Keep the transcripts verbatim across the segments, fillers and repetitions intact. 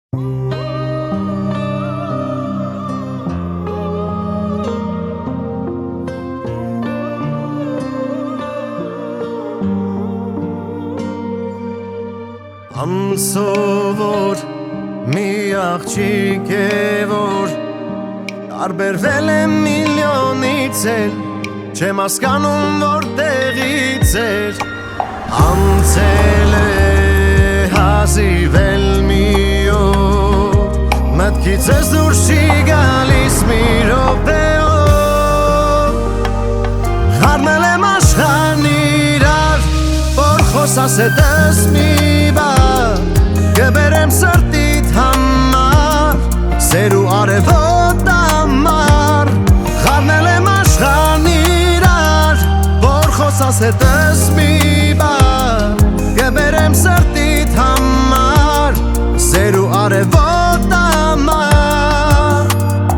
Անսովոր մի աղջիկ է, որ տարբերվել եմ միլիոնից էլ, չեմ հասկանում որտեղից էր, անցել է հազիվել մի օր, մտքից ես դուրս չի գալիս մի րոպեով, խառնել եմ աշխարհն իրար, որ խոսաս հետս մի բան, կբերեմ սրտիդ համար, սեր ու արևոտ համար, խառնել եմ աշխարհն իրար, որ խոսաս հետս մի բան, կբերեմ սրտիդ համար, սեր ու արևոտ համար։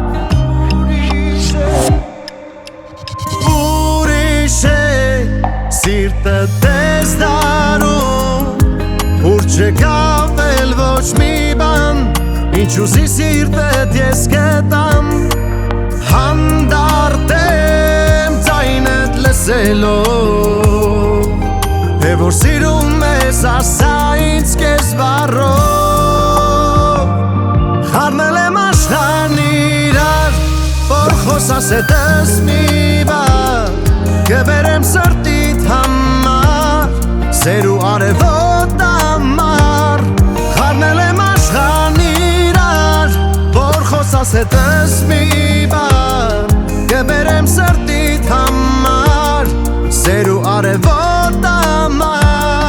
Ուրիշ է սիրտը դες դարում, ուր չկավ էլ ոչ մի բան, ինչ ուզի սիրտդ ես կտամ, հանդարտ եմ ձայնդ լսելով, թե որ սիրում ես ասա ինձ կես բառով, խառնել եմ աշխարհն իրար, որ խոսաս հետս մի բան, կբերեմ սրտիդ համար, սեր ու արևոտ համար, խառնել եմ աշխարհն իրար, որ խոսաս հետս մի բան, կբերեմ սրտիդ համար, սեր ու արևոտ համար։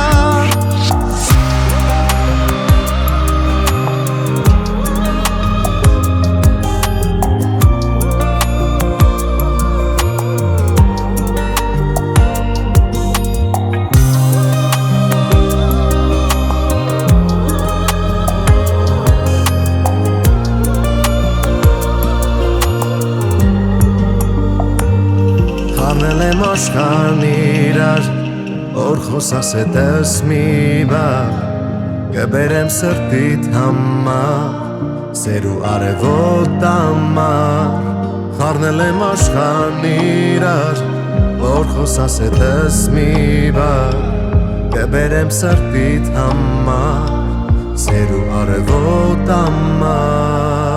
Խառնել եմ աշխարհն իրար, որ խոսաս հետս մի բան, կբերեմ սրտիդ համար, սեր ու արևոտ համար, խառնել եմ աշխարհն իրար, որ խոսաս հետս մի բան, կբերեմ սրտիդ համար, սեր ու արևոտ համար։